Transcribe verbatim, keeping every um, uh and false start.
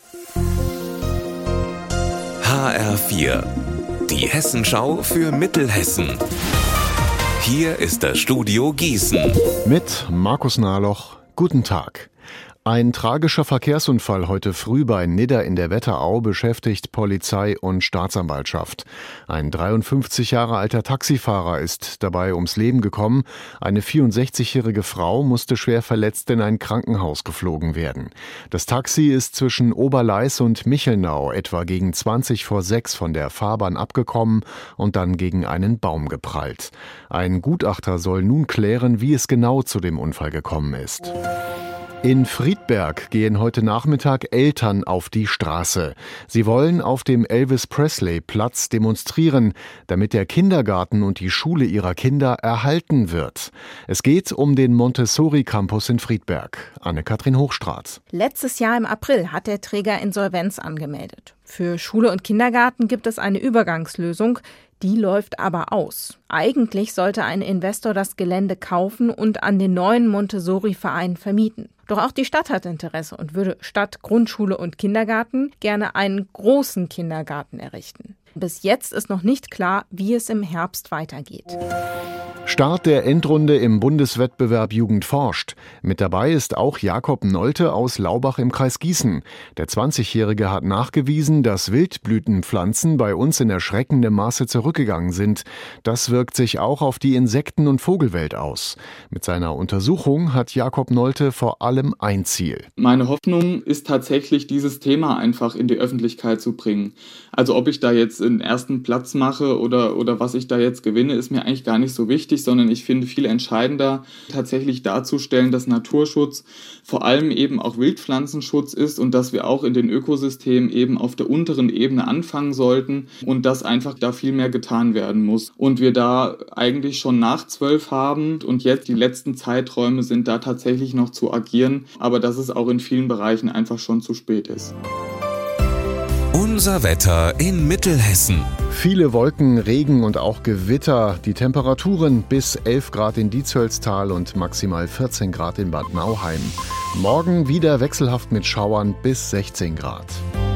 H R vier, die Hessenschau für Mittelhessen. Hier ist das Studio Gießen. Mit Markus Nahloch. Guten Tag. Ein tragischer Verkehrsunfall heute früh bei Nidda in der Wetterau beschäftigt Polizei und Staatsanwaltschaft. Ein dreiundfünfzig Jahre alter Taxifahrer ist dabei ums Leben gekommen. Eine vierundsechzigjährige Frau musste schwer verletzt in ein Krankenhaus geflogen werden. Das Taxi ist zwischen Oberleis und Michelnau etwa gegen zwanzig vor sechs von der Fahrbahn abgekommen und dann gegen einen Baum geprallt. Ein Gutachter soll nun klären, wie es genau zu dem Unfall gekommen ist. In Friedberg gehen heute Nachmittag Eltern auf die Straße. Sie wollen auf dem Elvis-Presley-Platz demonstrieren, damit der Kindergarten und die Schule ihrer Kinder erhalten wird. Es geht um den Montessori-Campus in Friedberg. Anne-Kathrin Hochstraat. Letztes Jahr im April hat der Träger Insolvenz angemeldet. Für Schule und Kindergarten gibt es eine Übergangslösung. Die läuft aber aus. Eigentlich sollte ein Investor das Gelände kaufen und an den neuen Montessori-Verein vermieten. Doch auch die Stadt hat Interesse und würde statt Grundschule und Kindergarten gerne einen großen Kindergarten errichten. Bis jetzt ist noch nicht klar, wie es im Herbst weitergeht. Start der Endrunde im Bundeswettbewerb Jugend forscht. Mit dabei ist auch Jakob Nolte aus Laubach im Kreis Gießen. Der zwanzigjährige hat nachgewiesen, dass Wildblütenpflanzen bei uns in erschreckendem Maße zurückgegangen sind. Das wirkt sich auch auf die Insekten- und Vogelwelt aus. Mit seiner Untersuchung hat Jakob Nolte vor allem ein Ziel. Meine Hoffnung ist tatsächlich, dieses Thema einfach in die Öffentlichkeit zu bringen. Also ob ich da jetzt den ersten Platz mache oder, oder was ich da jetzt gewinne, ist mir eigentlich gar nicht so wichtig, sondern ich finde viel entscheidender, tatsächlich darzustellen, dass Naturschutz vor allem eben auch Wildpflanzenschutz ist und dass wir auch in den Ökosystemen eben auf der unteren Ebene anfangen sollten und dass einfach da viel mehr getan werden muss. Und wir da eigentlich schon nach zwölf haben und jetzt die letzten Zeiträume sind da tatsächlich noch zu agieren, aber dass es auch in vielen Bereichen einfach schon zu spät ist. Unser Wetter in Mittelhessen. Viele Wolken, Regen und auch Gewitter. Die Temperaturen bis elf Grad in Dietzollstal und maximal vierzehn Grad in Bad Nauheim. Morgen wieder wechselhaft mit Schauern bis sechzehn Grad.